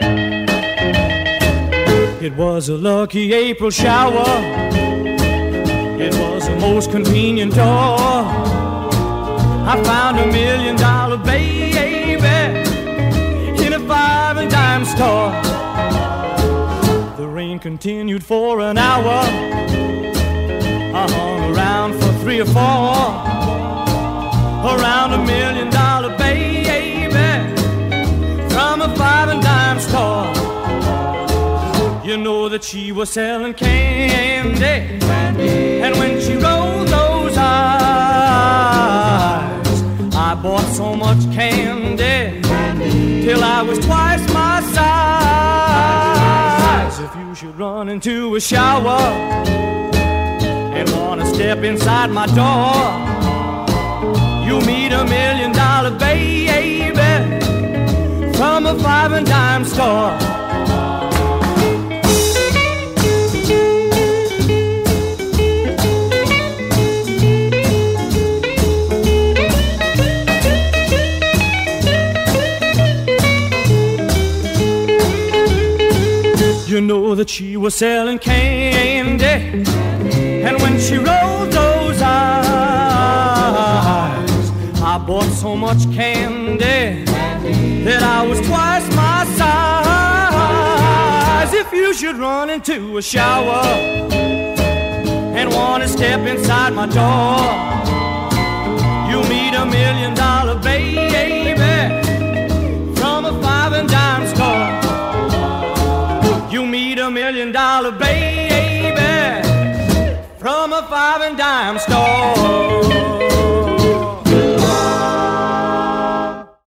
It was a lucky April shower. It was the most convenient door. I found $1 million baby in a 5 and dime store. The rain continued for an hour. I hung around for 3 or 4. Around $1 million baby from a 5 and dime store. You know that she was selling candy, and when she rolled those eyes, I bought so much candy till I was twice my size. If you should run into a shower and wanna step inside my door, you'll meet $1 million baby from a 5 and dime store. You know that she was selling candy, and when she rolled those eyes, I bought so much candy that I was twice my size. If you should run into a shower and want to step inside my door, you'll meet $1 million baby from a 5 and dime store. You meet $1 million baby from a 5 and dime store.